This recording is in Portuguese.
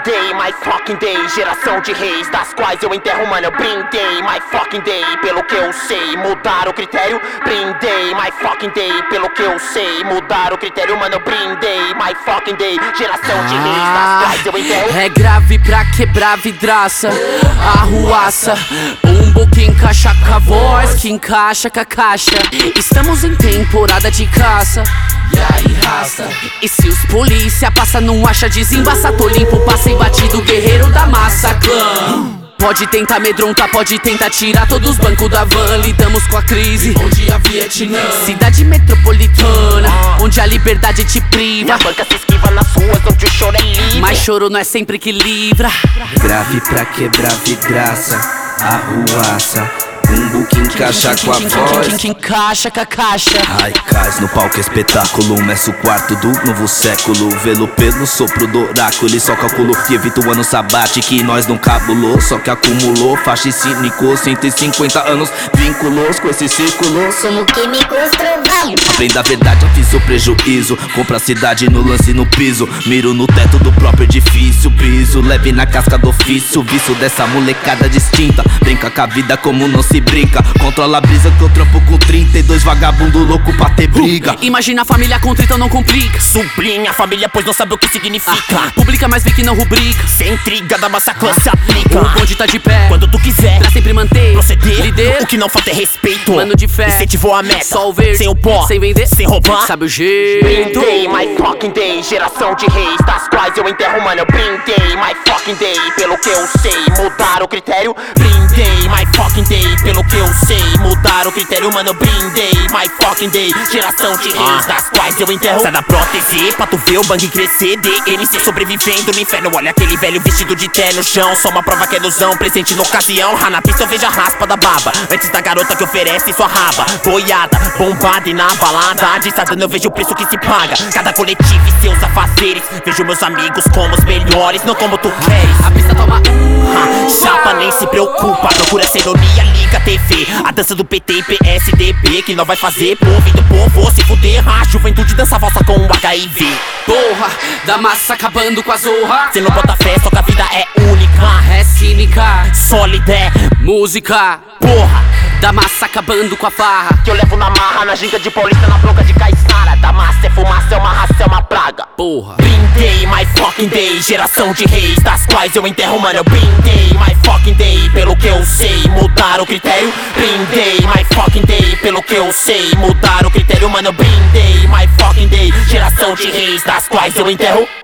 Brindei, my fucking day. Geração de reis, das quais eu enterro, mano. Eu brindei, my fucking day. Pelo que eu sei, mudar o critério. Brindei, my fucking day. Pelo que eu sei, mudar o critério, mano. Eu brindei, my fucking day. Geração de reis, das quais eu enterro. É grave pra quebrar vidraça, arruaça. Bumbo que encaixa com a voz, que encaixa com a caixa. Estamos em temporada de caça, e aí raça. E se os polícia passa, não acha, desembaça. Tô limpo, passei batido, guerreiro da massa, clã. Pode tentar amedrontar, pode tentar tirar todos os bancos da van. Lidamos com a crise, onde a Vietnã. Cidade metropolitana, onde a liberdade te priva. Minha banca se esquiva nas ruas, onde o choro é livre. Mas choro não é sempre que livra. Grave pra quebrar vidraça, arruaça. Bumbo que encaixa com a voz, que encaixa com a caixa. ai, cais no palco espetáculo. Meço o quarto do novo século. Velo pelo sopro do oráculo. E só calculo que evita o ano sabático que nós não cabulou. Só que acumulou, faixa e cínico. 150 anos vinculou com esse círculo. Somos químicos, trovamos. Aprenda a verdade, aviso o prejuízo. Compra a cidade no lance no piso. Miro no teto do próprio edifício. Piso leve na casca do ofício. Vício dessa molecada distinta. Brinca com a vida como não se brinca. Controla a brisa que eu trampo com 32 vagabundo louco pra ter briga. Imagina a família contra, então não complica. Sublinha a família, pois não sabe o que significa. Publica, mas vê que não rubrica. Sem intriga da massa clã se aplica. O bonde tá de pé, Quando tu quiser pra sempre manter, proceder, líder. o que não falta é respeito. Mano de fé, incentivou a meta. só o verde, sem o pó, sem vender, sem roubar. sabe o jeito. Brindei, my fucking day. Geração de reis, das quais eu enterro, mano. Eu brindei, my fucking day. Pelo que eu sei, mudar o critério. Brindei, my fucking day. Pelo que eu sei, mudar o critério, mano. Eu brindei, my fucking day. Geração de reis, das quais eu enterro. Sai da prótese, pra tu ver o bang crescer. DNC sobrevivendo no inferno. Olha aquele velho vestido de terno no chão. Só uma prova que é ilusão, presente na ocasião. Na pista eu vejo a raspa da baba, antes da garota que oferece sua raba. Boiada, bombada e na balada distadando eu vejo o preço que se paga. Cada coletivo e seus afazeres. Vejo meus amigos como os melhores, não como tu queres. A pista toma Chapa nem se preocupa, procura essa ironia, liga a TV. A dança do PT e PSDB que nós vai fazer, povo do povo se fuder. A juventude dança valsa com o HIV. porra da massa acabando com a zorra. Cê não bota fé, só que a vida é única. É cínica, Sólida é música porra da massa acabando com a farra. que eu levo na marra, na ginga de paulista, na bronca de Caiçara. Da massa é fumaça, é uma raça, é uma praga. Porra, Brindei, my fucking day. Geração de reis, das quais eu enterro, mano. Eu brindei, my fucking day. Pelo que eu sei, mudar o critério. Brindei, my fucking day. Pelo que eu sei, mudar o critério, mano. Eu brindei, my fucking day. Geração de reis, das quais eu enterro.